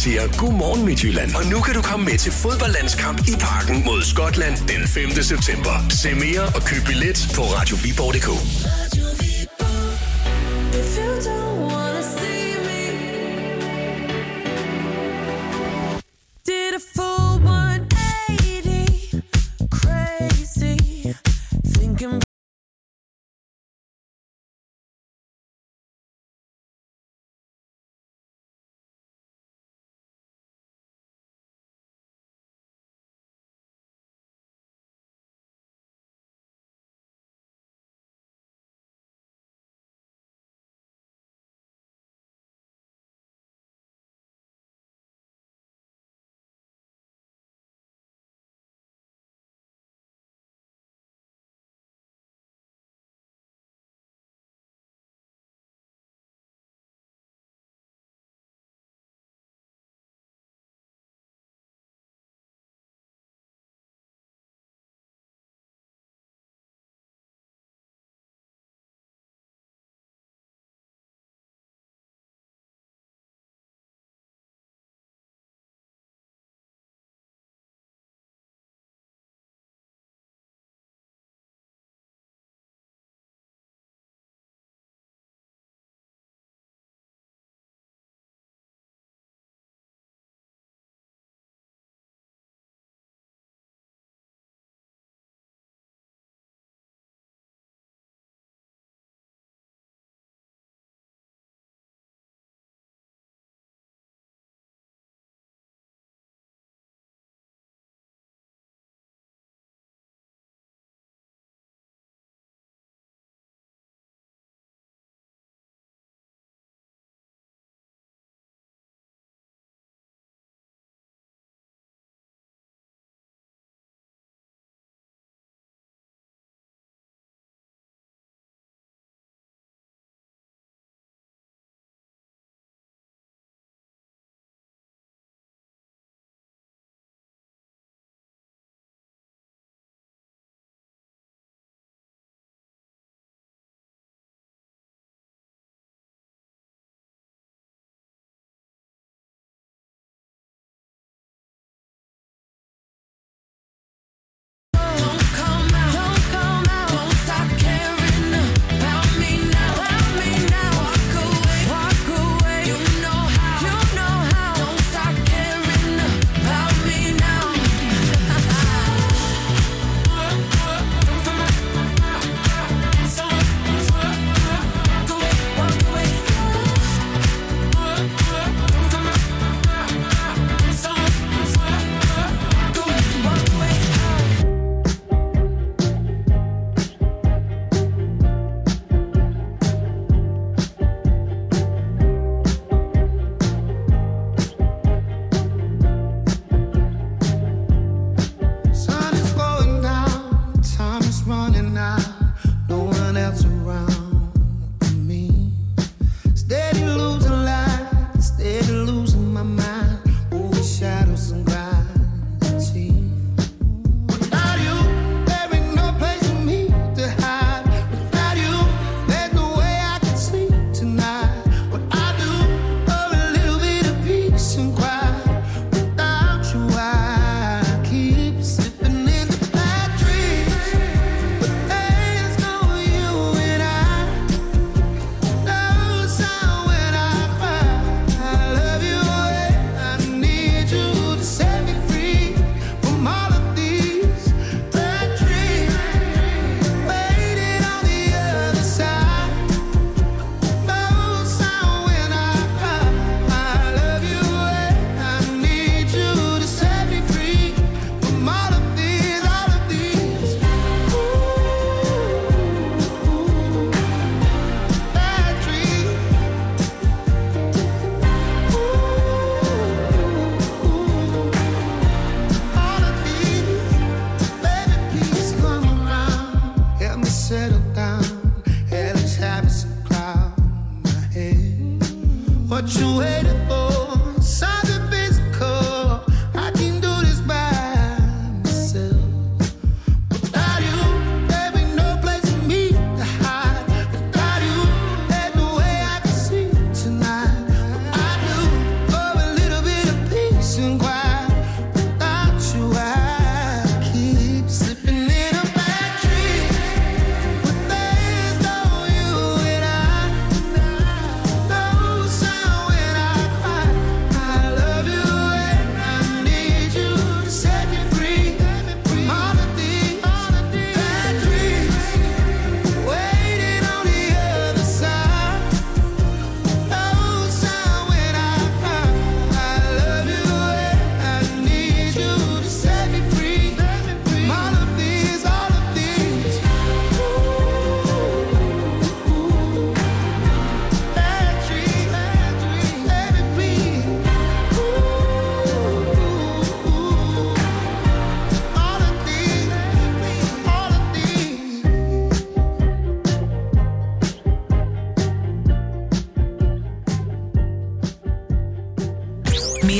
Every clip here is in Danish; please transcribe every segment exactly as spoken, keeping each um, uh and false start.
præsenterer Go' Morgen Midtjylland. Og nu kan du komme med til fodboldlandskamp i Parken mod Skotland den femte september. Se mere og køb billet på radio viborg punktum d k.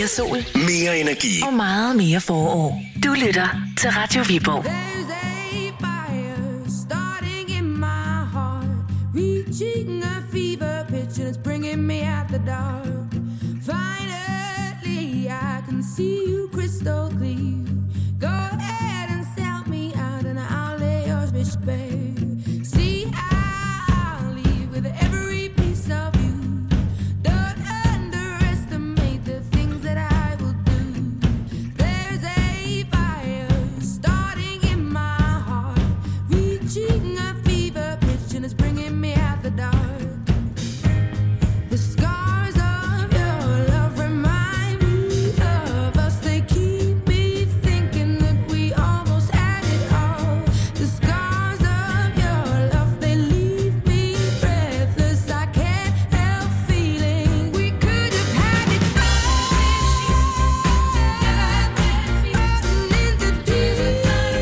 mere sol, mere energi og meget mere forår. Du lytter til Radio Viborg. Reaching a fever pitch and it's bringing me out the dark. Finally, I can see you crystal clear. Go ahead and sell me out and I'll lay yours bitch bare. See, I'll leave with every piece of you. Don't underestimate the things that I will do. There's a fire starting in my heart, reaching a fever pitch and it's bringing me out the dark. The scars of your love remind me of us. They keep me thinking that we almost had it all. The scars of your love, they leave me breathless. I can't help feeling we could have had it all. In the deep,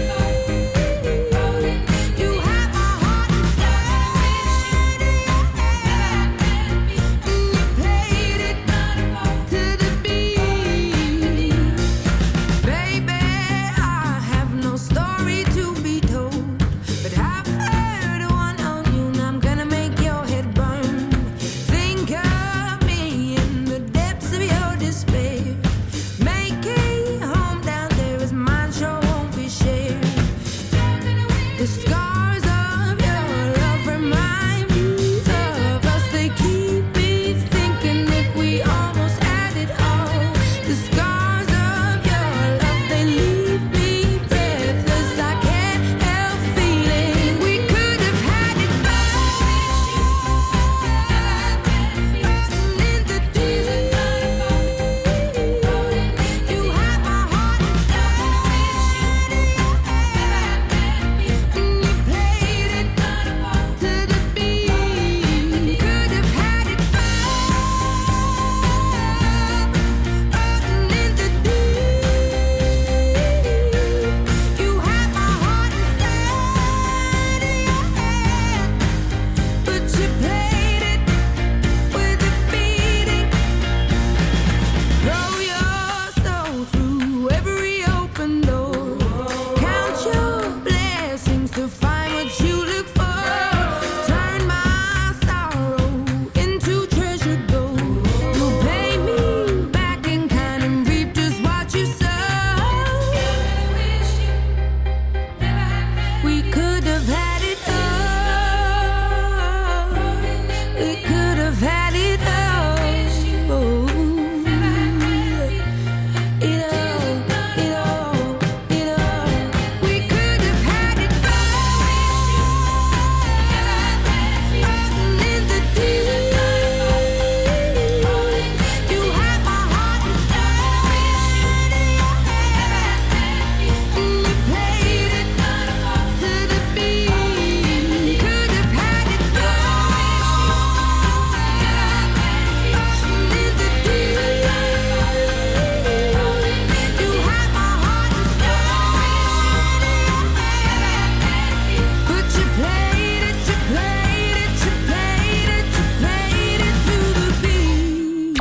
you have my heart inside, and you played it to the beat. Baby, I have no story to be told, but I've heard one on you, and I'm gonna make your head burn. Think of me in the depths of your despair. Make a home down there as mine sure won't be shared. The scars of your love remind me of us. They keep me thinking that we almost had it all. The scars of your love, they leave me breathless. I can't help feeling we could have had it all. In the deep, you have my heart inside, and you played it to the beat. Could have had it all. In the deep, you have my heart inside of your head, but you played it with a beating. Throw your soul through every open door. Count your blessings to find what you look for. Turn my sorrow into treasured gold. You pay me back in kind and reap just what you sow. We could have had it all. We could have had it all. It all, it all, it all. We could have had it all. In the deep, you have my heart inside of your head, and you played it to the beat. Could have had it all. In the deep, you have my heart inside of your head, but you played it, you played it, you played it, you played it to the beat.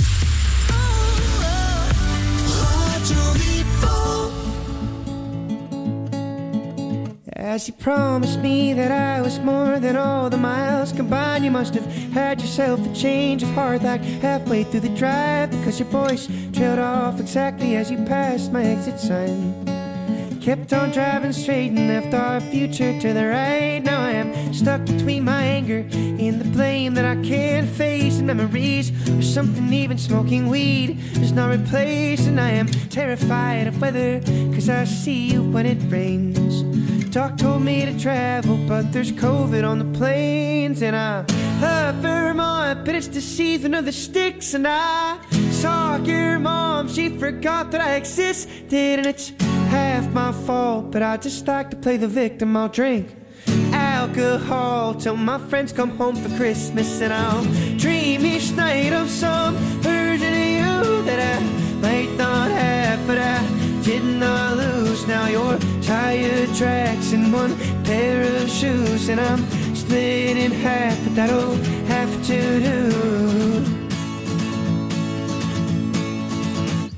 As you promised me that I was more than all the miles combined, you must have had yourself a change of heart like halfway through the drive, because your voice trailed off exactly as you passed my exit sign. Kept on driving straight and left our future to the right. Now I am stuck between my anger and the blame that I can't face, and memories or something even smoking weed does not replace. And I am terrified of weather, cause I see you when it rains. Doc told me to travel, but there's COVID on the planes. And I love Vermont, but it's the season of the sticks. And I saw your mom, she forgot that I existed. And it's half my fault, but I just like to play the victim. I'll drink alcohol till my friends come home for Christmas, and I'll dream each night of some version of you that I might not have, but I did not lose. Now your tire tracks in one pair of shoes, and I'm split in half, but that'll have to do.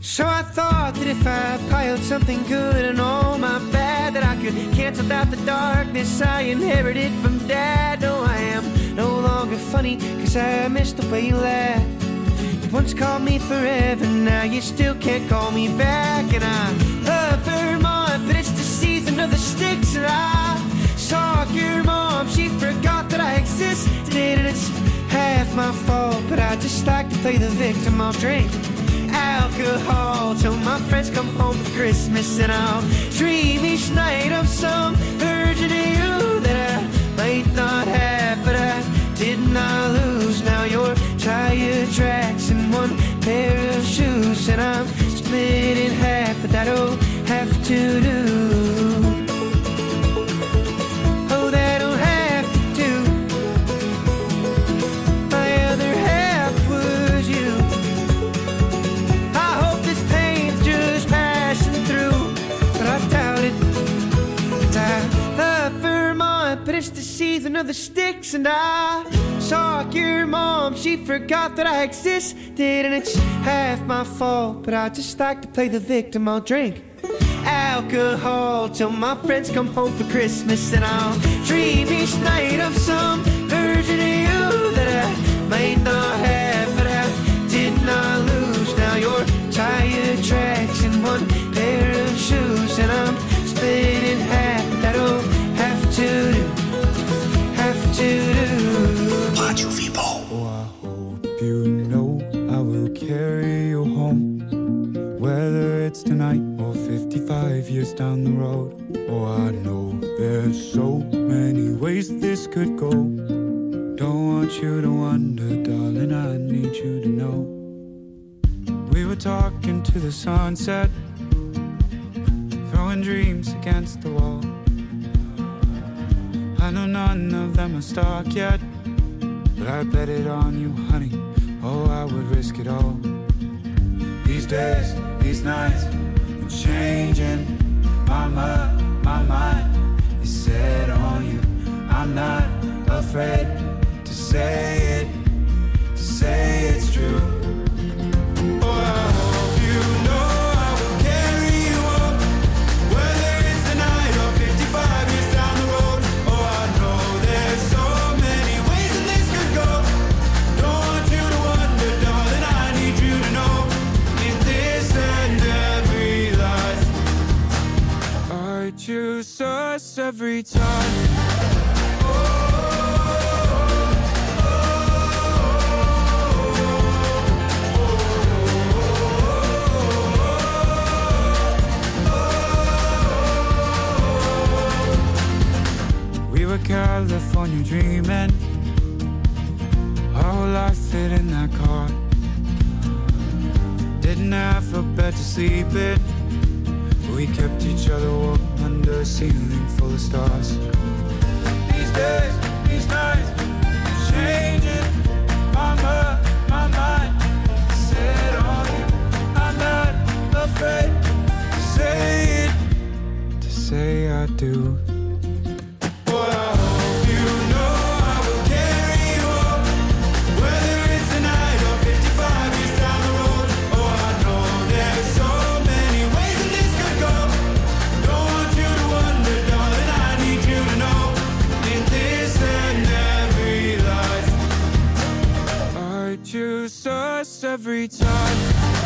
So I thought that if I piled something good and all my bad, that I could cancel out the darkness I inherited from Dad. No, I am no longer funny, cause I miss the way you laugh. You once called me forever, now you still can't call me back. And I love Vermont, but it's the season of the sticks. And I saw your mom, she forgot that I existed. And it's half my fault, but I just like to play the victim. I'll drink alcohol till my friends come home for Christmas, and I'll dream each night of some version of you that I might not have, but I did not lose. Now your tire tracks and one pair of shoes, and I'm split in half, but that'll have to do. Oh, that'll have to do. My other half was you. But it's the season of the sticks, and I saw your mom, she forgot that I existed, and it's half my fault, but I just like to play the victim. I'll drink alcohol till my friends come home for Christmas, and I'll dream each night of some version of you that I might not have, but I did not lose. Now your tire tracks and one pair of shoes, and I'm split in half, that'll have to do, have to do. Radio Viborg. Oh, I hope you know I will carry you home, whether it's tonight or fifty-five years down the road. Oh, I know there's so many ways this could go. Don't want you to wonder, darling, I need you to know. We were talking to the sunset, throwing dreams against the wall. I know none of them are stuck yet, but I bet it on you, honey. Oh, I would risk it all. These days, these nights, I'm changing. Mama, my mind is set on you. I'm not afraid to say it, to say it's true. Oh, I hope you know I will carry you home, whether it's tonight or fifty-five years down the road. Choose us every time. Oh, oh, oh, oh. We were California dreaming, our whole life fit in that car. Didn't have a bed to sleep in, we kept each other warm under a ceiling full of stars. These days, these nights, changing. Mama, my mind set on you. I'm not afraid to say it, to say I do. Boy, I hope you know I will carry you home, whether it's tonight or fifty-five years down the road. Oh, I know there's so many ways that this could go. Don't want you to wonder, darling, I need you to know. In this and every life, I choose us every time.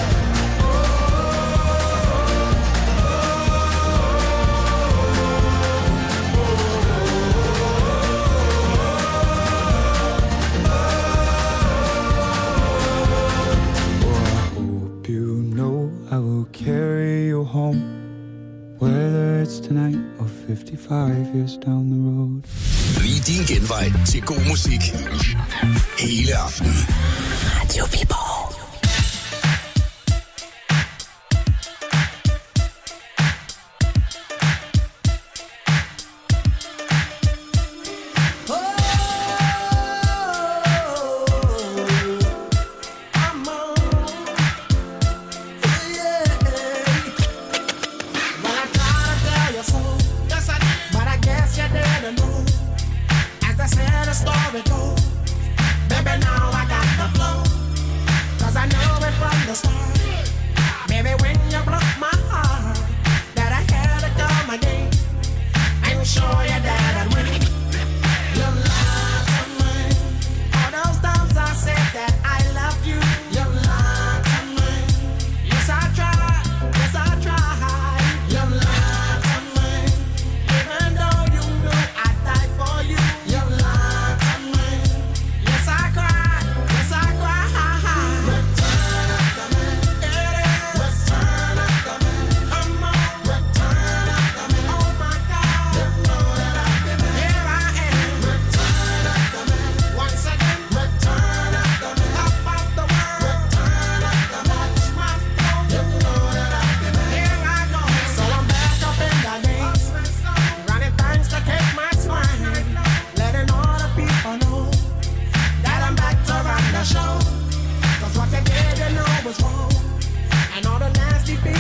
I will carry you home, whether it's tonight or fifty-five years down the road. Vi er din genvej til god musik hele aftenen. Radio Viborg. Story goes, baby, now I got the flow.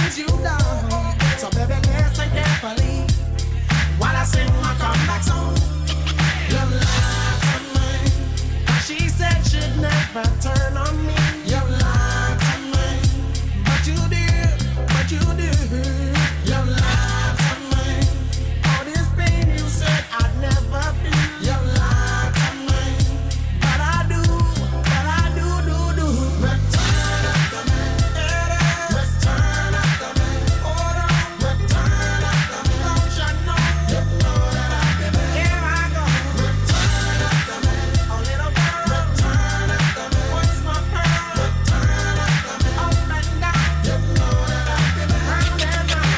let you down. So baby, listen carefully while I sing my comeback song. You lied to me. She said she'd never turn on me. You lied to me, but you did, but you did. You lied to me. All this pain you said I'd never feel. You lied to me, but I do, but I do, do, do. Return up to me, return up to me. Hold on, return up to me. Don't you know? You know that I did it. Here I go. Return up to me, oh little girl. Return up to me, what's my pearl? Return up to me, up and down. You know that I did it. Round and round.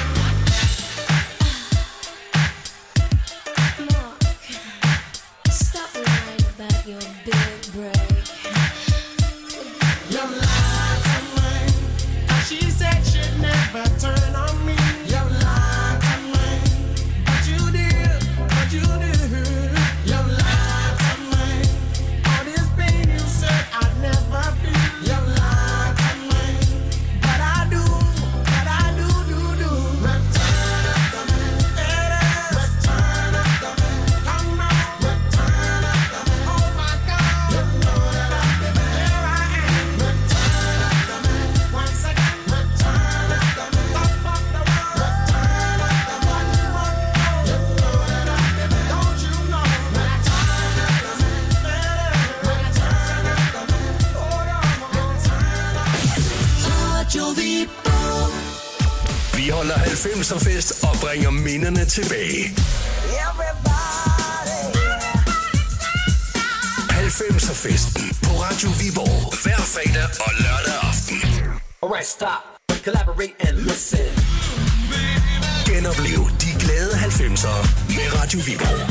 Mark, stop lying about your big break. You lied to me. She said she'd never turn on me. You lied to me, but you did, but you did. You lied to me. All this pain you said I'd never feel. You lied to me, but I do, but I do, do, do. Return up to me, return up to me. Come on, return up to me. Oh my God, you know that I did it. Here I am. Return up to me, once again. Return up to me, top of the world. Return up to me, one more time. You know that I did it. Don't you know? Return up to me, return up to me. Hold on, return up to me. Radio Vibo. Vi holder halvfemser-fest og bringer minderne tilbage. halvfemser-festen på Radio Viborg. Hver fredag og lørdag aften. Alright, stop. Collaborate and listen. Genoplev de glade halvfemsere med Radio Viborg.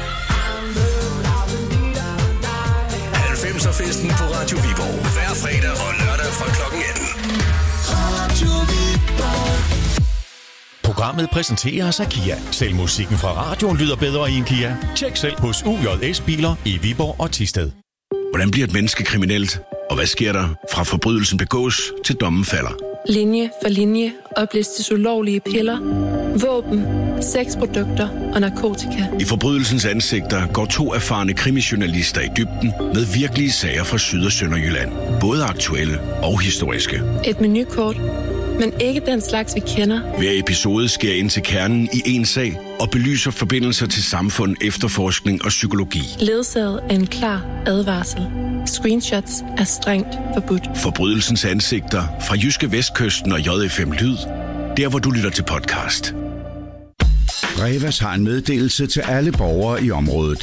halvfemser-festen på Radio Viborg. Hver fredag og lørdag fra klokken atten. Radio Viborg. Programmet præsenteres af Kia. Selv musikken fra radioen lyder bedre i en Kia. Tjek selv hos U J S Biler i Viborg og Thisted. Hvordan bliver et menneske kriminelt? Og hvad sker der fra forbrydelsen begås til dommen falder? Linje for linje oplistes ulovlige piller, våben, sexprodukter og narkotika. I forbrydelsens ansigter går to erfarne krimijournalister i dybden med virkelige sager fra Syd- og Sønderjylland. Både aktuelle og historiske. Et menukort, men ikke den slags, vi kender. Hver episode sker ind til kernen i en sag og belyser forbindelser til samfund, efterforskning og psykologi. Ledsaget af en klar advarsel. Screenshots er strengt forbudt. Forbrydelsens ansigter fra Jyske Vestkysten og J F M Lyd. Der, hvor du lytter til podcast. Revas har en meddelelse til alle borgere i området.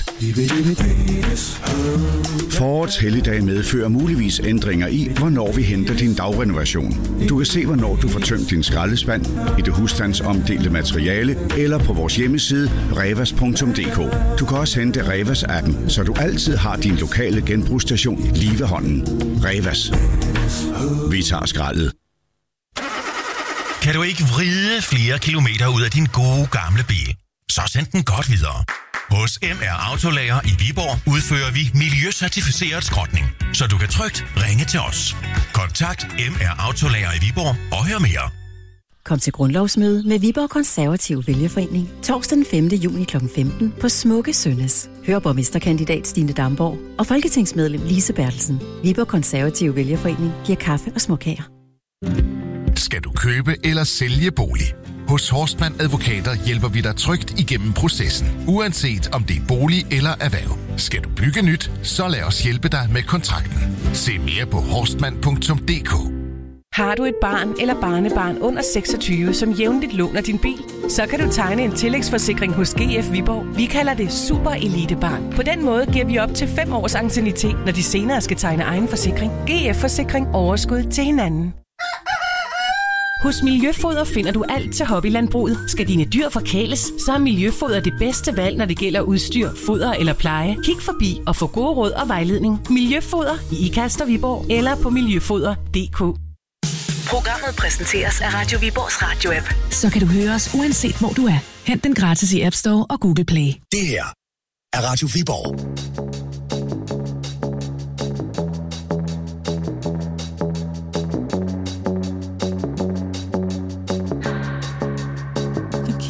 Forårets helligdag medfører muligvis ændringer i, hvornår vi henter din dagrenovation. Du kan se, hvornår du får tømt din skraldespand i det husstandsomdelte materiale eller på vores hjemmeside revas punktum d k. Du kan også hente Revas-appen, så du altid har din lokale genbrugsstation lige ved hånden. Revas. Vi tager skraldet. Kan du ikke vride flere kilometer ud af din gode gamle bil? Så send den godt videre. Hos M R Autolager i Viborg udfører vi miljøcertificeret skrotning, så du kan trygt ringe til os. Kontakt M R Autolager i Viborg og hør mere. Kom til grundlovsmøde med Viborg Konservative Vælgerforening torsdag den femte juni klokken femten på Smukke Sønnes. Hør borgmesterkandidat Stine Damborg og folketingsmedlem Lise Bertelsen. Viborg Konservative Vælgerforening giver kaffe og småkager. Skal du købe eller sælge bolig? Hos Horstmann Advokater hjælper vi dig trygt igennem processen, uanset om det er bolig eller erhverv. Skal du bygge nyt, så lad os hjælpe dig med kontrakten. Se mere på horstmann punktum d k. Har du et barn eller barnebarn under seksogtyve, som jævnligt låner din bil, så kan du tegne en tillægsforsikring hos G F Viborg. Vi kalder det Super Elite Barn. På den måde giver vi op til fem års anciennitet, når de senere skal tegne egen forsikring. G F Forsikring. Overskud til hinanden. Hos Miljøfoder finder du alt til hobbylandbruget. Skal dine dyr forkæles, så er Miljøfoder det bedste valg, når det gælder udstyr, foder eller pleje. Kig forbi og få gode råd og vejledning. Miljøfoder i Ikast og Viborg eller på miljøfoder punktum d k. Programmet præsenteres af Radio Viborgs radio-app. Så kan du høre os uanset hvor du er. Hent den gratis i App Store og Google Play. Det her er Radio Viborg.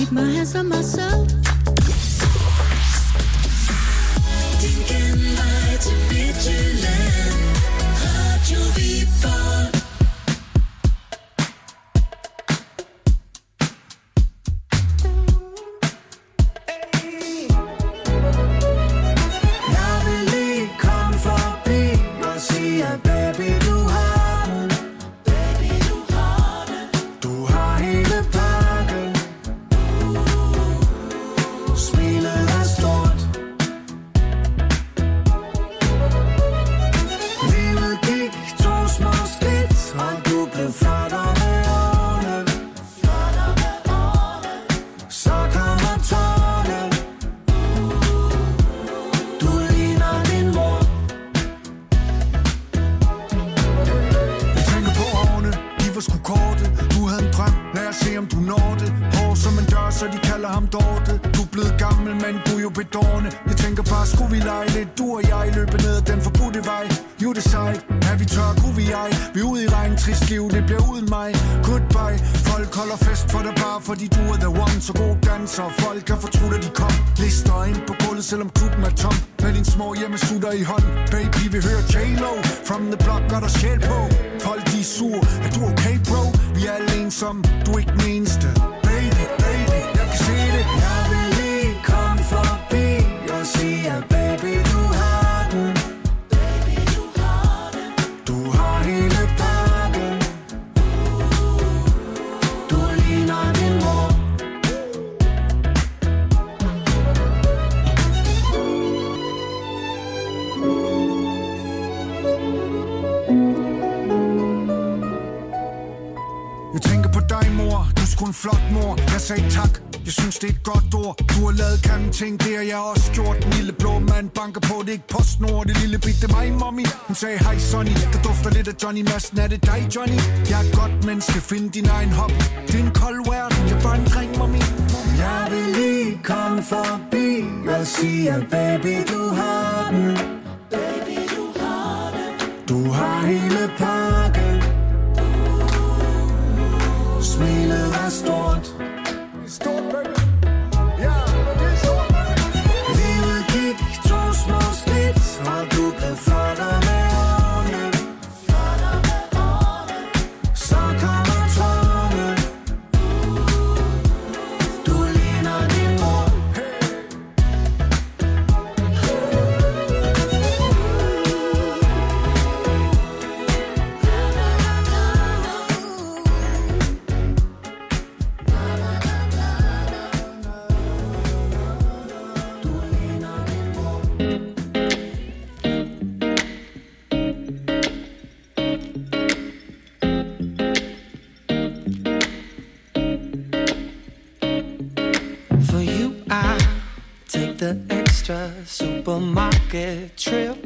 keep my hands on myself. Din genvej til Midtjylland, Radio Viborg. Selvom klubben er tom, med din små hjemmesutter i hånd. Baby, vi hører J-Lo, from the block, gør der sjæl på. Folk de er sur, er du okay, bro? Vi er alle ensomme, du er ikke den eneste. Baby, baby, jeg kan se det. Jeg vil lige komme forbi og sige, at baby, du har den. Baby, du har den. Du har hele pakken. Du ligner din mor. En flot mor, jeg sagde tak. Jeg synes det er et godt ord. Du har lavet kæmpe ting, det har jeg også gjort. Den lille blå mand banker på, det er ikke PostNord. Det lille bit, det er mig, mommy. Hun sagde hej Sonny, der dufter lidt af Johnny Madsen. Er det dig, Johnny? Jeg er et godt menneske, find din egen hobby. Det er en kold verden, jeg er bare en dreng, mommy. Jeg vil lige komme forbi og sige, at baby, du har den. Baby, du har den. Du har hele pakken. Smilet er stort. Stort, baby. Ja, det er stort, baby. Livet gik to små skridt, og du blev flottere med årene. Flottere med årene. Så kommer tårne. Du ligner din mor. The extra supermarket trip.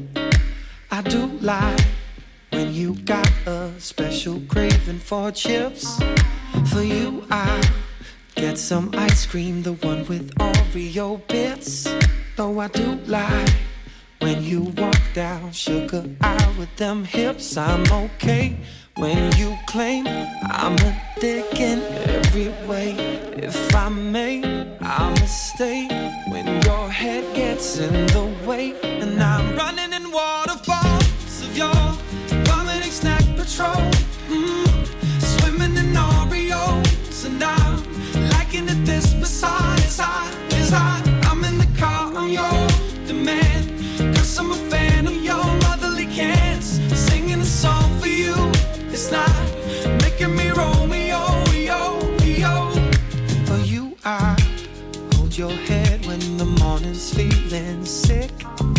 I do like when you got a special craving for chips. For you I get some ice cream, the one with Oreo bits. Though I do like when you walk down sugar aisle with them hips. I'm okay when you claim I'm a dick in every way. If I may, I'll mistake when your head gets in the way. And I'm running in waterfalls of your vomiting snack patrol. mm, Swimming in Oreos. And I'm liking it this beside. As I, as I, I'm in the car on your demand. Cause I'm a fan of your motherly cans. Singing a song for you. It's not making me Romeo, yo, yo. For you I hold your head when the morning's feeling sick.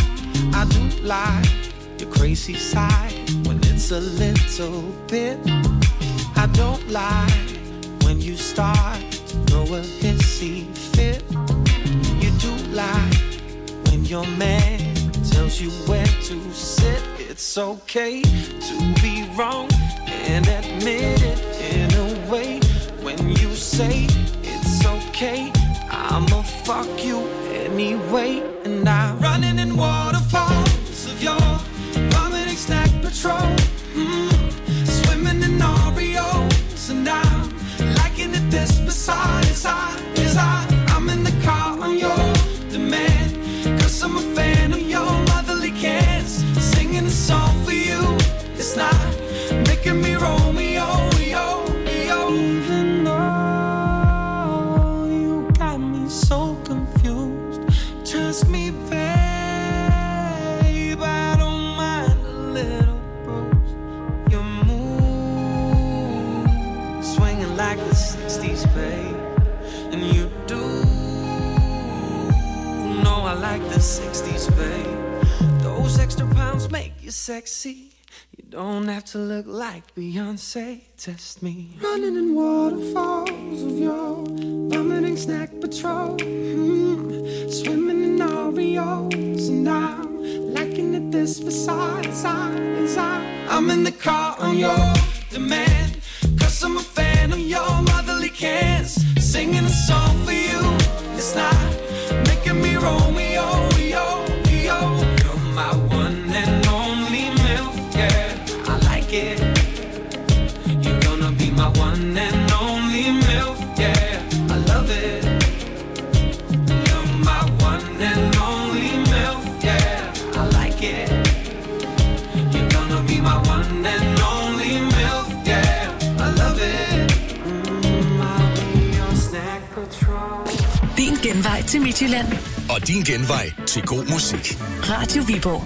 I do like your crazy side when it's a little bit. I don't like when you start to throw a hissy fit. You do like when your man tells you where to sit. It's okay to be wrong and admit it in a way. When you say it's okay, I'ma fuck you anyway. And I'm running in waterfalls of your vomiting snack patrol. mm, Swimming in Oreos. And I'm liking it this beside. As I, as I singing like the sixties, babe. And you do know I like the sixties, babe. Those extra pounds make you sexy. You don't have to look like Beyonce. Test me. Running in waterfalls of your vomiting snack patrol. Mm, swimming in Oreos. And I'm liking it this besides I, as I I'm in the car on your demand. Cause I'm a fan of your motherly cans. Singing a song for you. It's not making me Romeo, yo, yo. You're my one and only milk, yeah. I like it. You're gonna be my one and only milk, yeah. I love it. You're my one and only milk, yeah. I like it. You're gonna be my one and only milk, yeah. I love it. Mm, I'll be your snack patrol. Din genvej til Midtjylland. Og din genvej til god musik. Radio Viborg.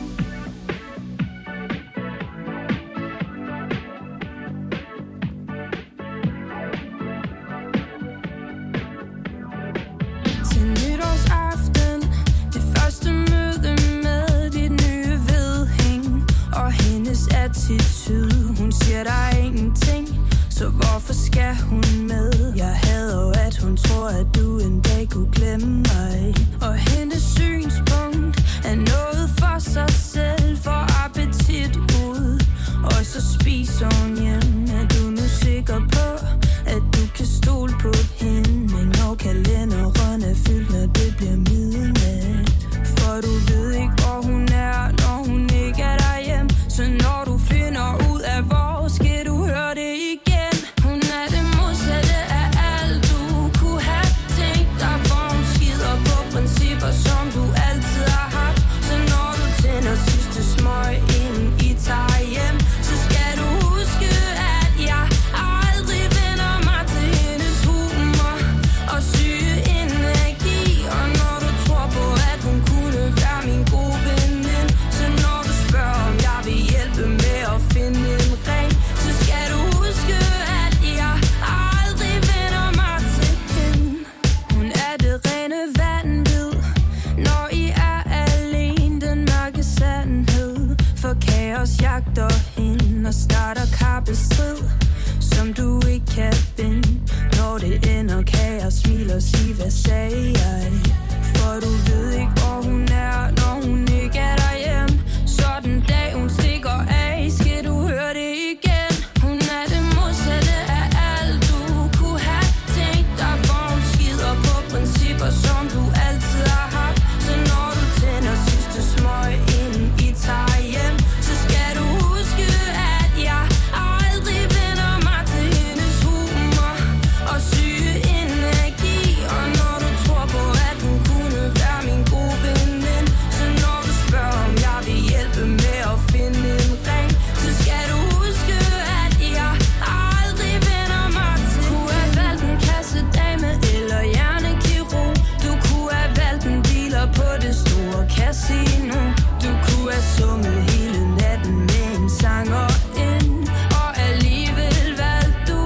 Til nytårsaften, det første møde med dit nye vedhæng og hendes attitude. Hun siger der er ingenting, så hvorfor skal hun med? Jeg hader jo, at hun tror, at du en dag kunne glemme mig. Og hendes synspunkt er noget for sig selv, for appetit ud. Og så spiser hun hjem. Er du nu sikker på, at du kan stole på hende? Men når kalenderen er fyldt, når det bliver midnat. For du ved ikke, hvor hun er, når hun ikke er derhjemme. Så når du finder ud af, hvor skal du høre det igen. Hun er det modsatte af alt, du kunne have tænkt dig. For hun skider på principper, som du altid har haft. Så når du tænder sidste smøg, inden I tager hjem, så skal du huske, at jeg aldrig vender mig til hendes humor og syge energi. Og når du tror på, at hun kunne være min gode veninde, så når du spørger, om jeg vil hjælpe med at finde en ring, så skal du huske, at jeg aldrig vender mig til hende. Hun er det rene vanvid, når I er alene, den mørke sandhed. For kaos jagter hende og starter kappestrid, som du ikke kan vinde. Når det ender, kan jeg smile og sige, hvad sagde jeg? For du ved ikke, hvor hun er, når hun ikke er derhjemme. Så den dag hun stikker af, skal du høre det igen. Hun er det modsatte af alt, du kunne have tænkt dig. For hun skider på principper, som du altid har haft. Så når du tænder sidste smøg, inden I tager hjem, så skal du huske, at jeg aldrig vender mig til hendes humor og syge energi. Og når du tror på, at hun kunne være min gode veninde, så når du spørger, om jeg vil hjælpe med at finde en ring, så skal du huske, at jeg aldrig vender mig til. Du kunne have valgt en kassedame eller hjernekirurg. Du kunne have valgt en dealer på det store casino. Du kunne have sunget hele natten med en sanger ind, og alligevel valgte du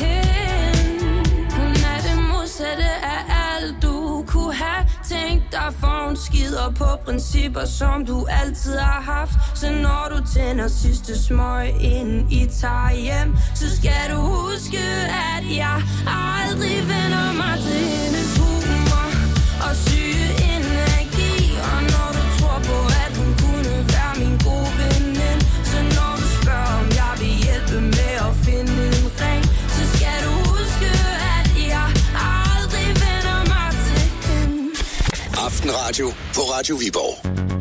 hende. Hun er det modsatte af alt, du kunne have tænkt dig. For hun skider på principper, som du altid har haft. Så når du tænder sidste smøg, inden I tager hjem, så skal du huske, at jeg aldrig vender mig til hendes humor og syge energi. Og når du tror på, at hun kunne være min gode veninde, så når du spørger, om jeg vil hjælpe med at finde en ring, så skal du huske, at jeg aldrig vender mig til hende. Aftenradio på Radio Viborg.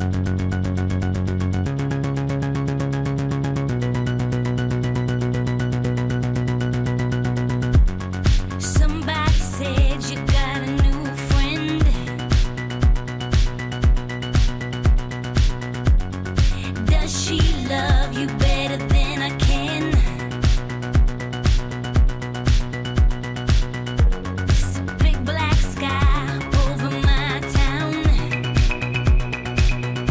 Somebody said you got a new friend. Does she love you better than I can? It's a big black sky over my town.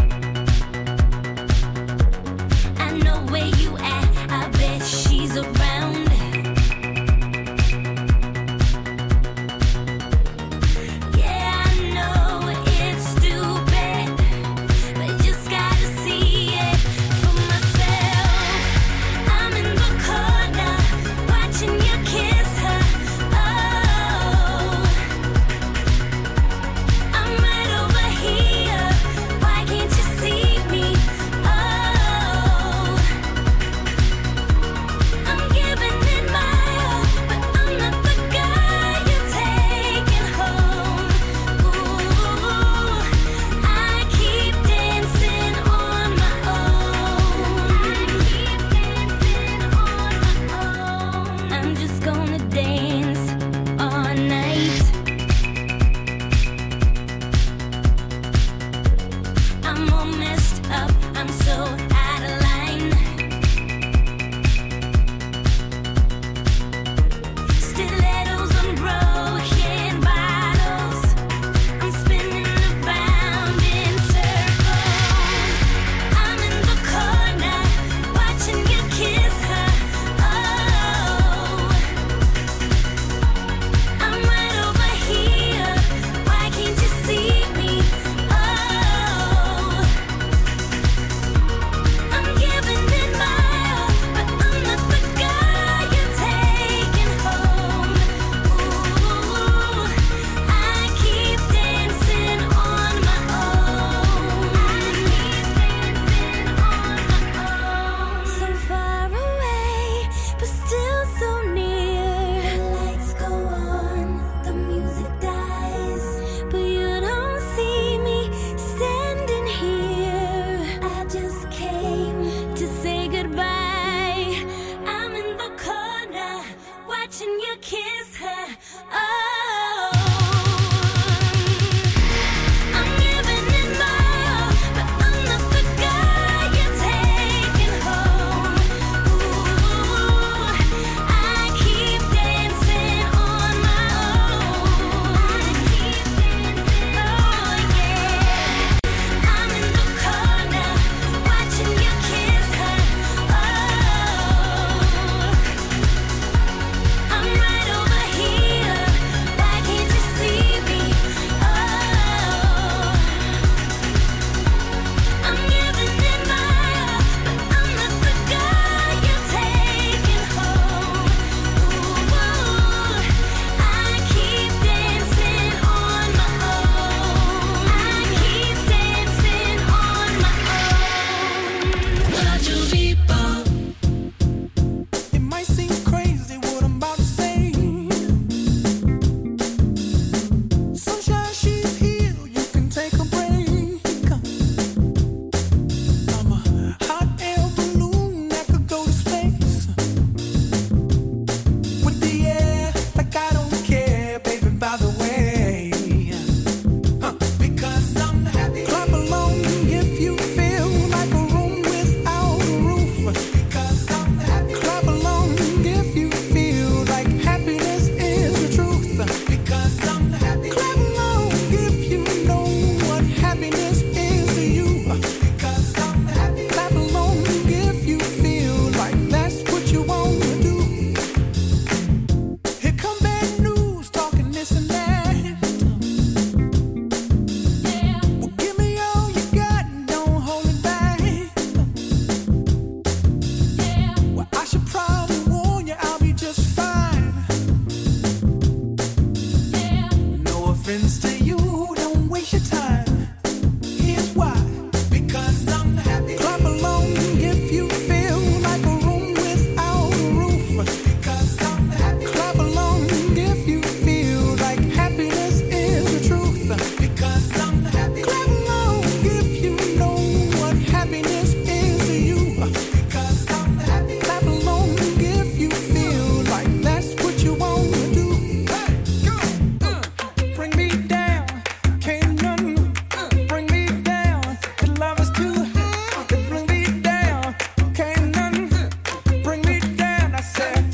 kiss her. Oh, I'm giving it my all, but I'm not the guy you're taking home. Ooh, I keep dancing on my own. I keep dancing, oh yeah. I'm in the corner, watching you kiss her. Oh, I'm right over here. Why can't you see me? Oh, I'm giving it my all, but I'm not the guy you're taking home. Ooh, I keep dancing on my own. I keep dancing on my own. Radio Vibo. It might seem crazy what I'm about to say. Sunshine, she's here, you can take a break. I'm a hot air balloon that could go to space. With the air, like I don't care, baby, by the way. Huh. Because I'm happy. Clap along if you feel like a room without a roof. Because I'm happy. Clap along if you feel like happiness is the truth. Because I'm happy. Clap along if you know what happiness is to you. Because I'm happy. Clap along if you feel like that's what you want to do. Here come bad news, talking this and that. Well, give me all you got and don't hold it back. Well, I should probably warn you, I'll be just fine. No offense to you, don't waste your time. Here's why. Because I'm happy. Clap along if you feel like a room without a roof. Because I'm happy. Clap along if you feel like happiness is the truth. Because I'm happy. Clap along if you know what happiness is to you. Because I'm happy. Clap along if you feel like that's what you want to do. Hey, go. Bring me down, can't none bring me down. The love is too high. Bring me down, can't none bring me down. I said,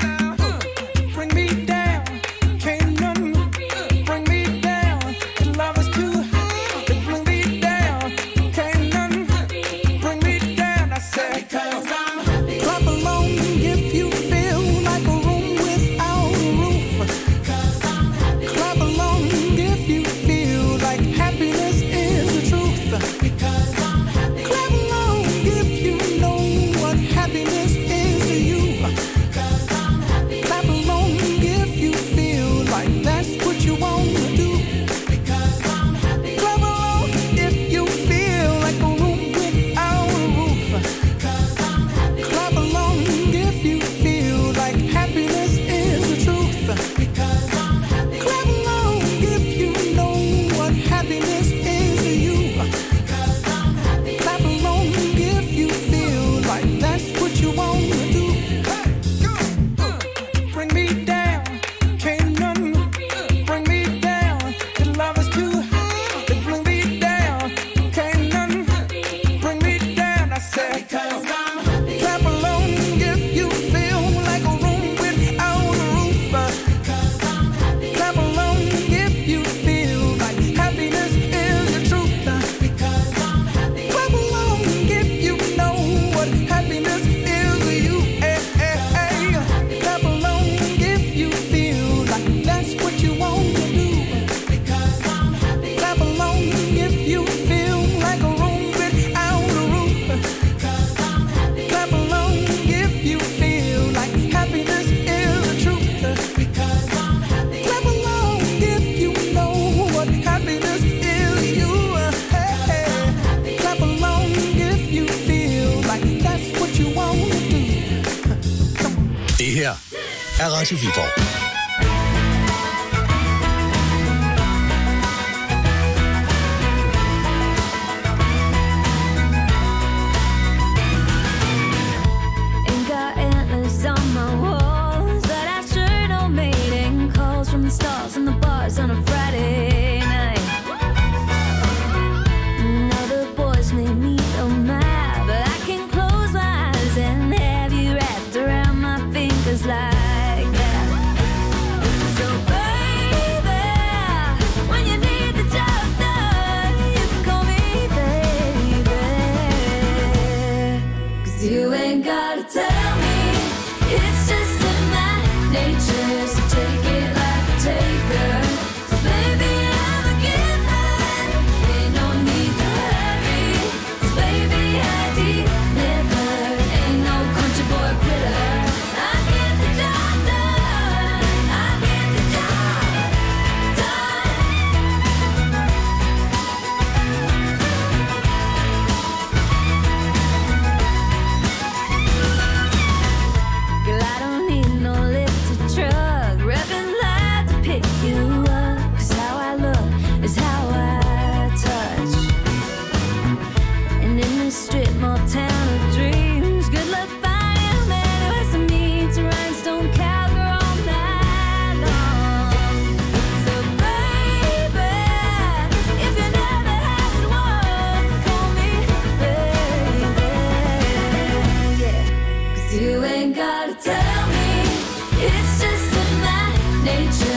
bring me down, can't none bring me down. The love is too high. Bring me down, can't none bring me down. I said, because I'm happy. Clap along if you feel like a room without a roof. Because I'm happy. Clap along if you feel like happiness is the truth. Because I'm happy. Clap along if you know what happiness is to you. Because I'm happy. Clap along if you feel like that's what you want to do. Because I'm happy. Clap along if you feel like a room without a roof. Because I'm happy. Clap along if you feel like happiness is the truth. Because I'm happy. Clap along if you know what happiness is to you. Because I'm happy. Clap along if you feel like that's what you want to do. Hey, go. Uh, Bring me down, can't none bring me down. The love is too high. Bring me down, can't none bring me down. I said, because I'm happy. Clap along if you feel like a room without a roof. Because I'm happy. Clap along if you feel like happiness is the truth. Because I'm happy. Clap along if you know what happiness is to you. Eh, eh, eh. Clap along if you feel like that's what you want to do. Because I'm happy. Clap along if you feel like a room without a roof. Because I'm happy. Clap along if you feel like happiness is the truth. Because I'm happy. Clap along if you know what happiness is to you. Hey, hey. Clap along if you feel like that's what you want to do. Det her er Radio Viborg. Ain't got antlers on my walls, but I sure don't made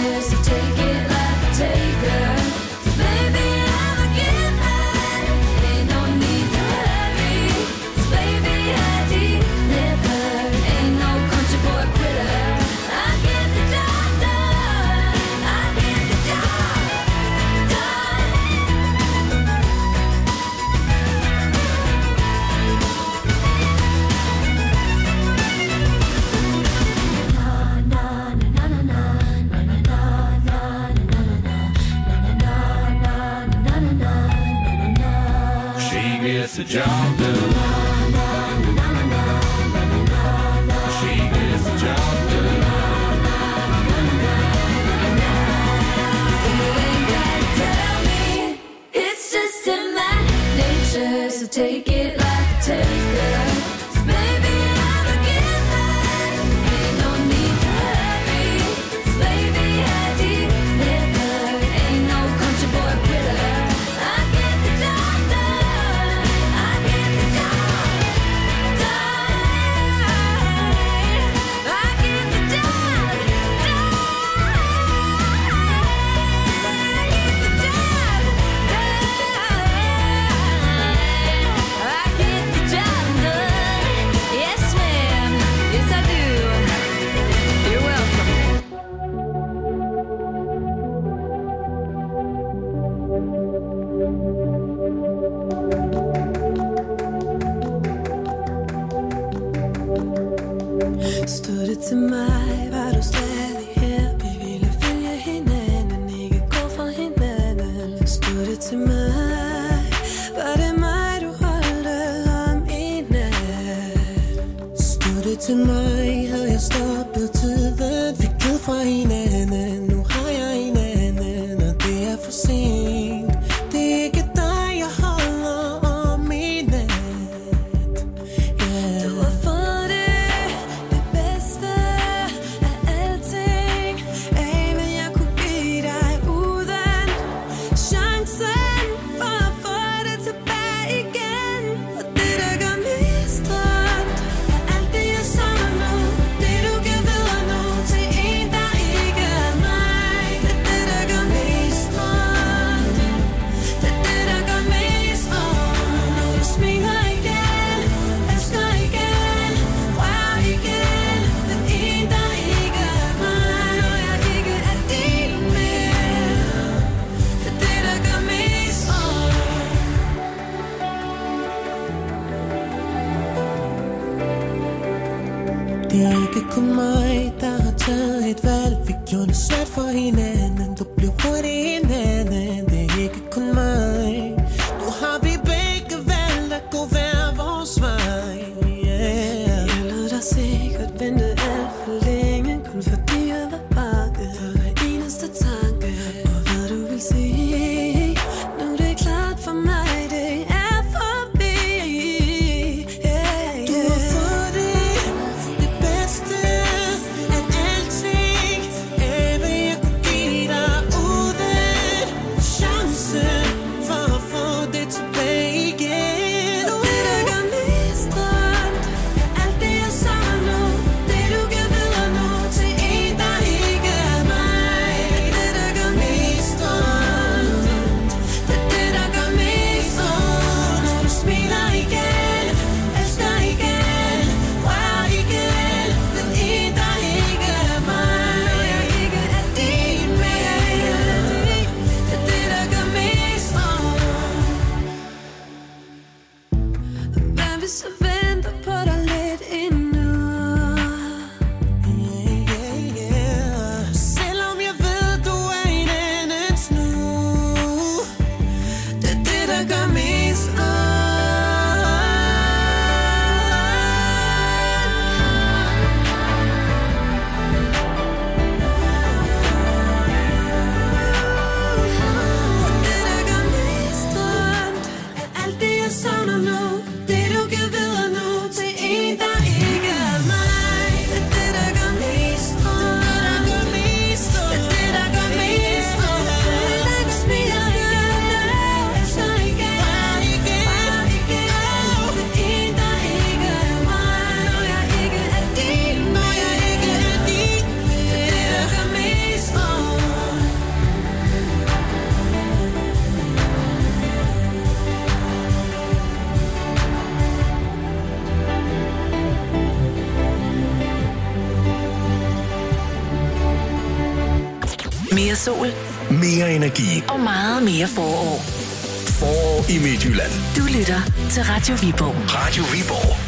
nature, so take it like a taker. 'Cause baby, I'm a giver. Ain't no need to hurry. 'Cause baby, I deliver. Ain't no country boy quitter. I get the job done. I get the job done. She gets the job done. She gets the job done. So you ain't gotta tell me. It's just in my nature, so take it like a taker. 'Cause baby, I'm a giver. Ain't no need to hurry. 'Cause baby, I deliver. Ain't no country boy quitter. I get the job done. I get the job done. I get the job done. I get the job done. Yes, ma'am. Yes, I do. You're welcome. Stod det til mig, var du stadig her. Vi ville følge hinanden, ikke gå fra hinanden. Stod det til mig, var det mig, du holdte om i nat. Stod det til mig, havde jeg stoppet tiden. Vi gled fra hinanden, nu har jeg en anden, og det er for sent. Det er ikke dig, jeg holder om i nat. Yeah. Du har fået det, det bedste af alting. Af hvad jeg kunne give dig uden chancen for at få det tilbage igen. Og det der gør mest ondt er alt det jeg savner nu. Det du kan videre nu til en der ikke er mig. Det er det der gør mest ondt. Det er det der gør mest ondt. Når du smiler igen, elsker igen, rører igen. Den en der ikke er mig. Når jeg ikke er din mere. Det er det der gør mest ondt. Det er ikke kun mig, der har taget et valg. Vi gjorde det svært for hinanden. Du blev hurtigt hinanden. Det er ikke kun mig. Nu har vi begge valgt at gå hver vores vej. Yeah. Jeg lod dig sikkert vente alt for længe. Kun fordi jeg var bange for hver eneste tanke. Og hvad du vil sige. Nu er det klart for mig, det er forbi. Yeah, yeah. Du har fået det, det bedste af alting. Af hvad jeg kunne give dig uden Mere sol. Mere energi. Og meget mere forår. Forår i Midtjylland. Du lytter til Radio Viborg. Radio Viborg.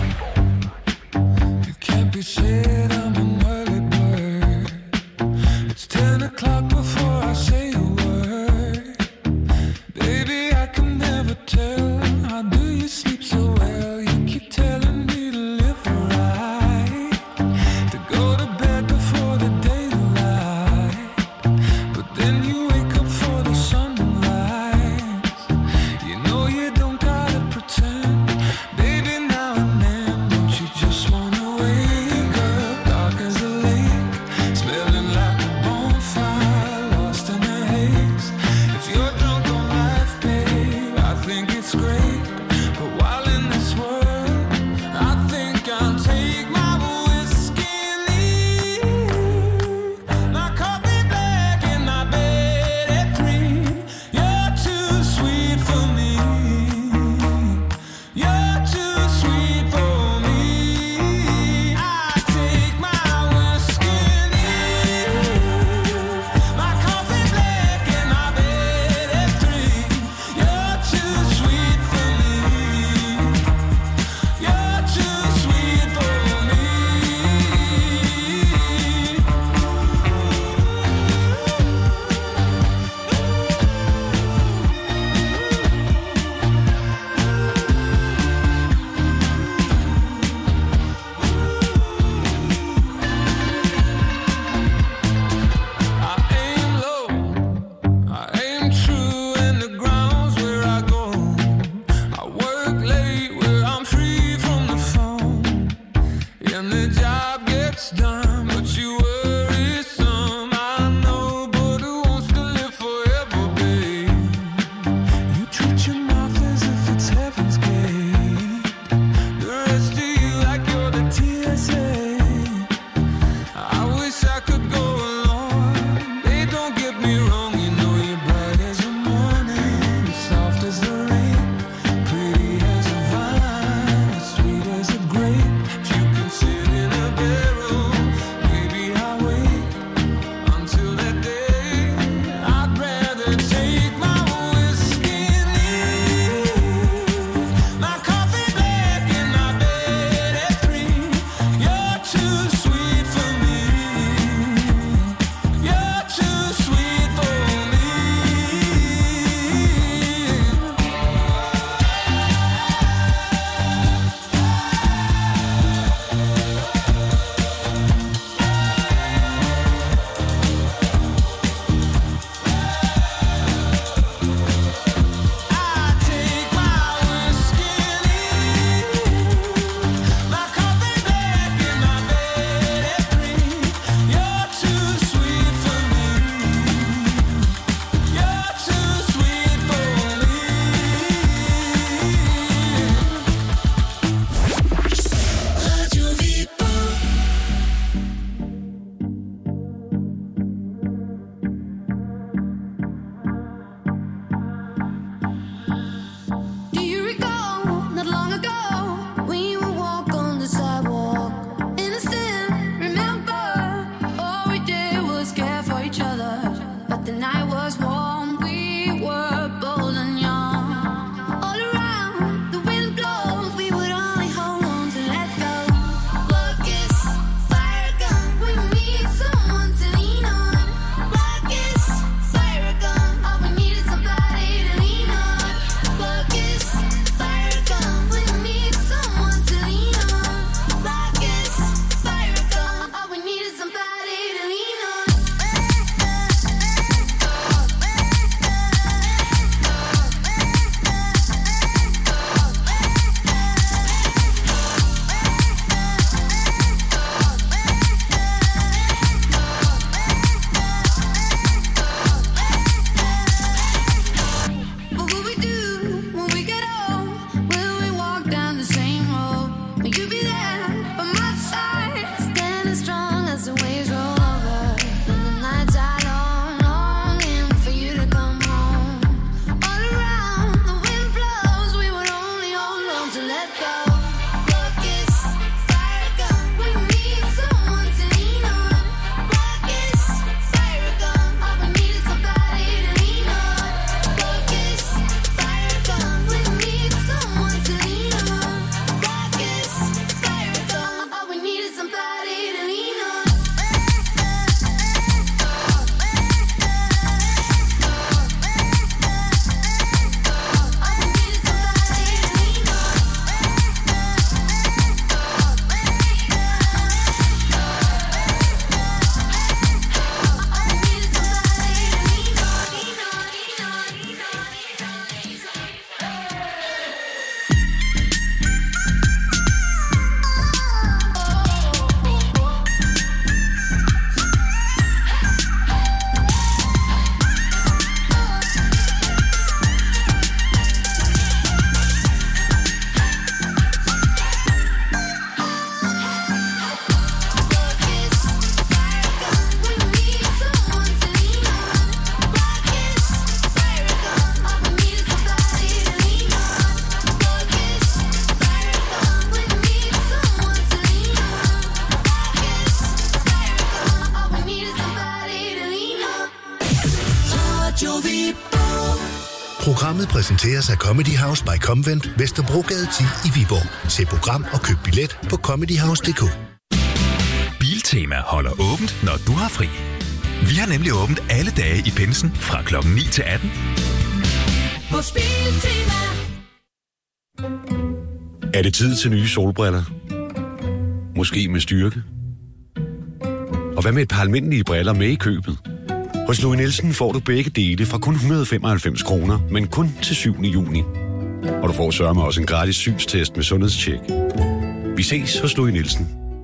Can't be said I'm an early bird. It's ten o'clock before I say a word. Baby, I can never tell. How do you sleep so well? You keep telling me to live right, to go to bed before the daylight, but then you wake up for the sunrise. You know you don't gotta pretend. Baby, now and then, don't you just wanna wake up dark as a lake, smelling like a bonfire, lost in a haze. If you're drunk on life, babe, I think it's great. But while in this world, I think I'll take my whiskey and leave. My coffee black in my bed at three. You're too sweet for me. You're too sweet for me. I take my whiskey and leave. My coffee black in my bed at three. You're too sweet for me. You're too sweet for me. I aim low, I aim true, and the ground's where I go. I work late where I'm free from the phone, and the job gets done, but you worry some. I know, but who wants to live forever, babe? You treat your mouth as if it's heaven's gate. The rest of you like you're the T S A. I wish I could go along. They don't get me wrong, you know you're bright as the morning, soft as the rain, pretty as a vine, sweet as a grape. If you can sit in a barrel, maybe I'll wait until that day. I'd rather take my whiskey and leave. My coffee black in my bed at three. You're too sweet for me. You're too sweet for me. I take my whiskey and leave. My coffee black in my bed at three. You're too sweet for me. You're too sweet for me. Radio Viborg. Do you recall not long ago we would walk on the sidewalk? Innocent, remember? All we did was care for each other. But the night was warm, we were bold and young. All around, the wind blows, we would only hold on to let go. Blood kiss, fire gun, we need someone to lean on. Blood kiss, fire gun, all we need is somebody to lean on. Blood kiss, fire gun, we need someone to lean on. Blood kiss, fire gun, all we need is somebody to lean on. Radio Viborg. Programmet præsenteres af Comedy House by Comvent, Vesterbrogade ti i Viborg. Se program og køb billet på comedyhouse punktum d k. Biltema holder åbent, når du har fri. Vi har nemlig åbent alle dage i pinsen fra klokken ni til atten. Hos Biltema. Er det tid til nye solbriller? Måske med styrke? Og hvad med et par almindelige briller med i købet? Hos Louis Nielsen får du begge dele fra kun et hundrede og femoghalvfems kroner, men kun til syvende juni. Og du får sørme også en gratis synstest med sundhedstjek. Vi ses hos Louis Nielsen.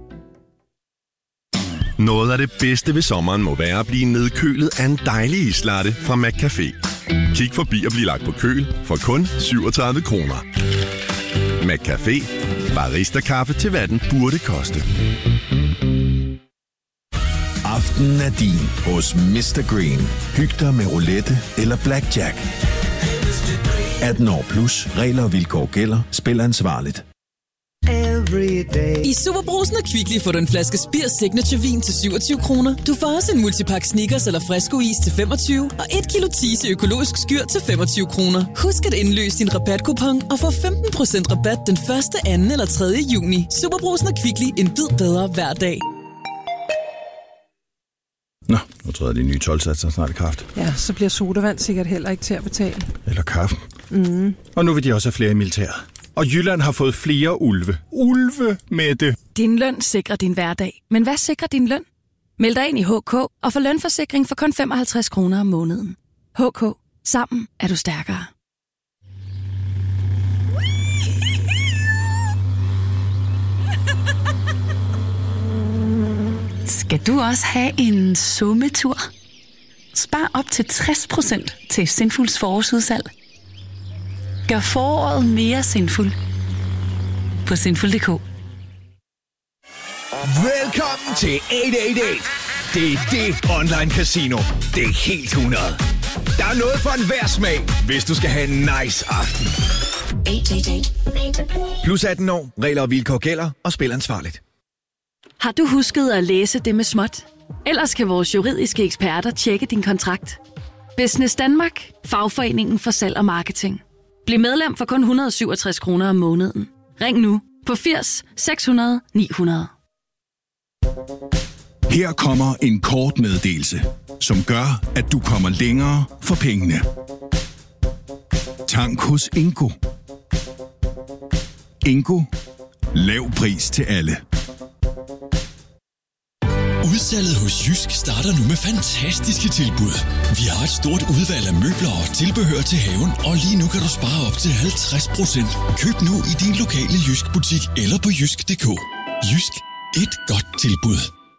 Noget af det bedste ved sommeren må være at blive nedkølet af en dejlig islatte fra McCafé. Kig forbi og bliv lagt på køl for kun syvogtredive kroner. McCafé. Barista-kaffe til hvad den burde koste. Aftenen er din hos mister Green. Hyg dig med roulette eller blackjack. atten år plus. Regler og vilkår gælder. Spil ansvarligt. I Superbrugsen og Kvickly får du en flaske Spir Signature Vin til syvogtyve kroner. Du får også en multipack Snickers eller Fresco Is til femogtyve og et kilo Tise økologisk skyr til femogtyve kroner. Husk at indløse din rabatkupon og få femten procent rabat den første, anden eller tredje juni. Superbrugsen og Kvickly, en bid bedre hver dag. Nå, nu træder de nye tolvsatser snart i kraft. Ja, så bliver sodavand sikkert heller ikke til at betale. Eller kaffen. Mm. Og nu vil de også have flere i militæret. Og Jylland har fået flere ulve. Ulve med det. Din løn sikrer din hverdag. Men hvad sikrer din løn? Meld dig ind i H K og få lønforsikring for kun femoghalvtreds kroner om måneden. H K. Sammen er du stærkere. Skal du også have en sommetur? Spar op til tres procent til Sinfuls forårsudsalg. Gør foråret mere sinful på sinful punktum d k. Velkommen til otte otte otte. Det er det online casino. Det er helt hundrede. Der er noget for enhver smag, hvis du skal have en nice aften. Plus atten år. Regler og vilkår gælder, og spil ansvarligt. Har du husket at læse det med småt? Ellers kan vores juridiske eksperter tjekke din kontrakt. Business Danmark. Fagforeningen for salg og marketing. Bliv medlem for kun et hundrede og syvogtres kroner om måneden. Ring nu på firs seks hundrede ni hundrede. Her kommer en kort meddelelse, som gør, at du kommer længere for pengene. Tank hos Ingo. Ingo. Lav pris til alle. Udsalget hos Jysk starter nu med fantastiske tilbud. Vi har et stort udvalg af møbler og tilbehør til haven, og lige nu kan du spare op til halvtreds procent. Køb nu i din lokale Jysk butik eller på jysk punktum d k. Jysk. Et godt tilbud.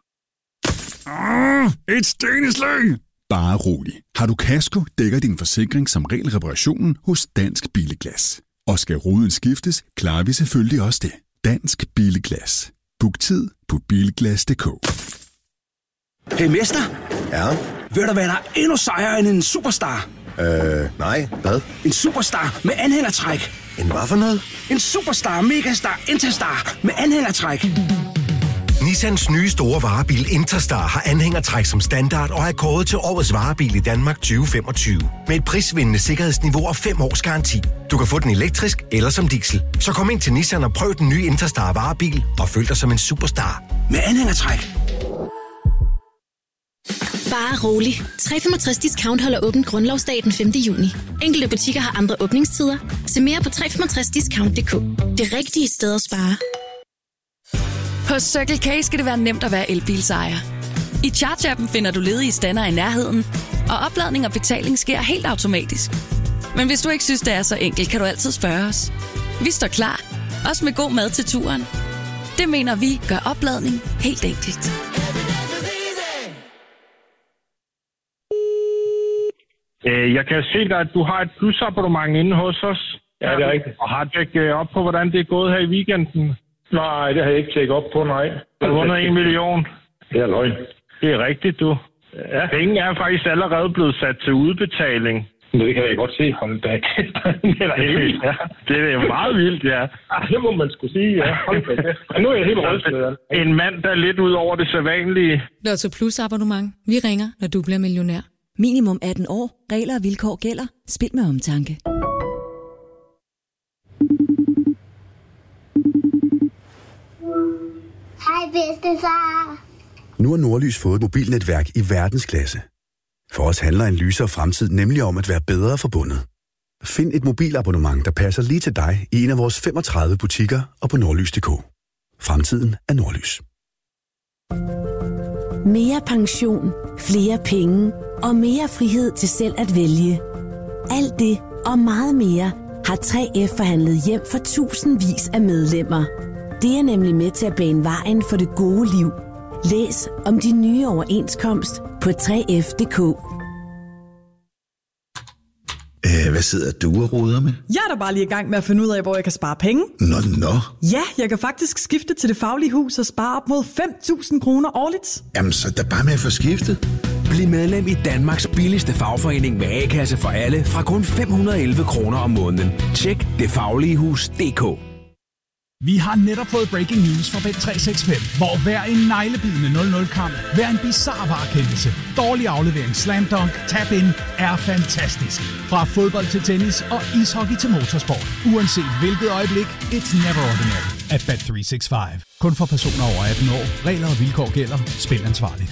Ah, et steneslæng! Bare rolig. Har du kasko, dækker din forsikring som regel reparationen hos Dansk Billeglas. Og skal ruden skiftes, klarer vi selvfølgelig også det. Dansk Billeglas. Book tid på bilglas punktum d k. Hey, mester. Ja? Ved du, hvad der er endnu sejere end en superstar? Øh, nej. Hvad? En superstar med anhængertræk. En hvad for noget? En superstar, megastar, interstar med anhængertræk. Nissans nye store varebil Interstar har anhængertræk som standard og er kåret til årets varebil i Danmark tyve femogtyve. Med et prisvindende sikkerhedsniveau og fem års garanti. Du kan få den elektrisk eller som diesel. Så kom ind til Nissan og prøv den nye Interstar varebil og føl dig som en superstar. Med anhængertræk. Bare rolig. tre komma femogtres Discount holder åbent grundlovsdag den femte juni. Enkelte butikker har andre åbningstider. Se mere på tre komma femogtres discount punktum d k. Det rigtige sted at spare. Hos Circle K skal det være nemt at være elbilsejer. I Charge-appen finder du ledige stander i nærheden, og opladning og betaling sker helt automatisk. Men hvis du ikke synes, det er så enkelt, kan du altid spørge os. Vi står klar, også med god mad til turen. Det mener vi gør opladning helt enkelt. Jeg kan se dig, at du har et plusabonnement inde hos os. Ja, det er rigtigt. Og har tjekket op på, hvordan det er gået her i weekenden? Nej, det har jeg ikke tjekket op på, nej. Du har vundet en million. Det er løgn. Det er rigtigt, du. Ja. Penge er faktisk allerede blevet sat til udbetaling. Det kan jeg godt se. Hold da. Det er da helt vildt, ja. Det er jo meget vildt, ja. Ah, det må man skulle sige, ja. Hold da. Men nu er jeg helt rystet. En mand, der er lidt ud over det sædvanlige. Lotto Plus abonnement. Vi ringer, når du bliver millionær. Minimum atten år. Regler og vilkår gælder. Spil med omtanke. Hej bedstefar. Nu har Nordlys fået et mobilnetværk i verdensklasse. For os handler en lysere fremtid nemlig om at være bedre forbundet. Find et mobilabonnement, der passer lige til dig i en af vores femogtredive butikker og på nordlys punktum d k. Fremtiden er Nordlys. Mere pension, flere penge og mere frihed til selv at vælge. Alt det og meget mere har tre F forhandlet hjem for tusindvis af medlemmer. Det er nemlig med til at bane vejen for det gode liv. Læs om de nye overenskomst på tre F punktum d k. Æh, hvad sidder du og roder med? Jeg er da bare lige i gang med at finde ud af, hvor jeg kan spare penge. Nå, nå. Ja, jeg kan faktisk skifte til Det Faglige Hus og spare op mod fem tusind kroner årligt. Jamen, så er der bare med at få skiftet. Bliv medlem i Danmarks billigste fagforening med A-kasse for alle fra kun fem hundrede og elleve kroner om måneden. Tjek det faglige hus punktum d k. Vi har netop fået breaking news fra Bet tre seks fem, hvor hver en neglebidende nul nul-kamp, hver en bizarre varekendelse, dårlig aflevering, slam dunk, tap in er fantastisk. Fra fodbold til tennis og ishockey til motorsport. Uanset hvilket øjeblik, it's never ordinary at Bet tre seks fem. Kun for personer over atten år. Regler og vilkår gælder. Spil ansvarligt.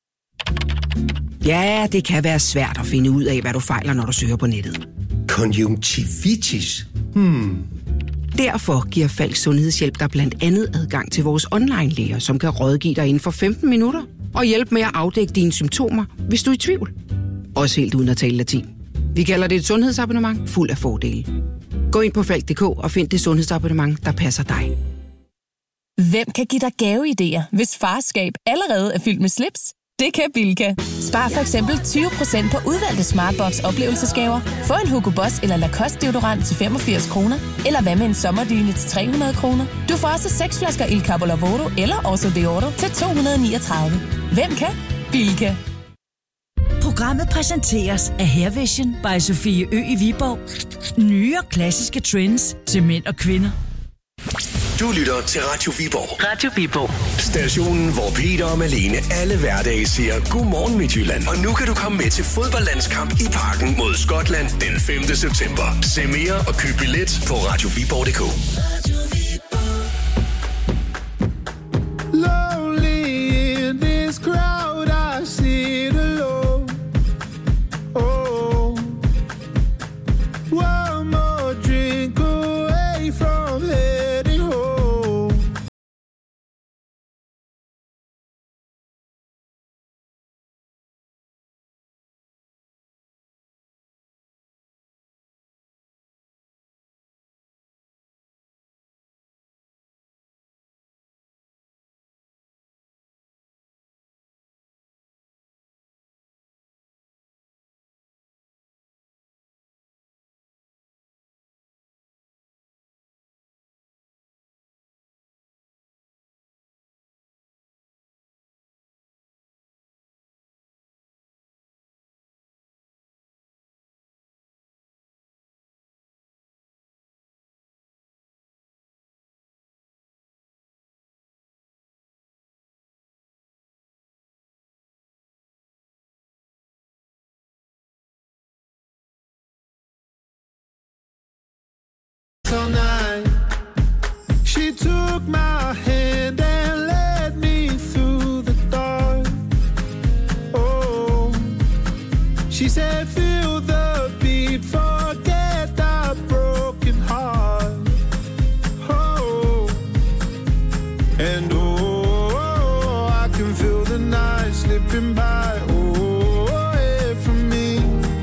Ja, det kan være svært at finde ud af, hvad du fejler, når du søger på nettet. Konjunktivitis? Hmm... Derfor giver Falk Sundhedshjælp dig blandt andet adgang til vores online-læger, som kan rådgive dig inden for femten minutter og hjælpe med at afdække dine symptomer, hvis du er i tvivl. Også helt uden at tale latin. Vi kalder det et sundhedsabonnement fuld af fordele. Gå ind på falk punktum d k og find det sundhedsabonnement, der passer dig. Hvem kan give dig gaveidéer, hvis farskab allerede er fyldt med slips? Det kan Bilka. Spar for eksempel tyve procent på udvalgte Smartbox oplevelsesgaver. Få en Hugo Boss eller Lacoste deodorant til femogfirs kroner. Eller hvad med en sommerdyne til tre hundrede kroner. Du får også seks flasker Il Capo Lavoro eller Oso Deodoro til to hundrede og niogtredive. Hvem kan? Bilka. Programmet præsenteres af Hairvision by Sofie Ø i Viborg. Nye og klassiske trends til mænd og kvinder. Du lytter til Radio Viborg. Radio Viborg. Stationen, hvor Peter og Malene alle hverdage siger godmorgen Midtjylland. Og nu kan du komme med til fodboldlandskamp i Parken mod Skotland den femte september. Se mere og køb billet på radio viborg punktum d k. Lonely in this crowd, I sit alone. Oh, one more drink away from heading home. All night, she took my hand and led me through the dark. Oh, she said, feel the beat, forget the broken heart. Oh, and oh, I can feel the night slipping by. Oh, away from me,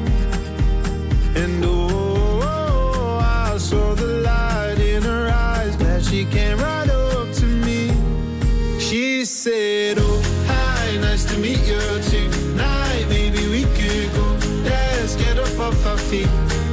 and oh, saw the light in her eyes, glad she came right up to me. She said, oh, hi, nice to meet you tonight. Maybe we could go, let's get up off our feet.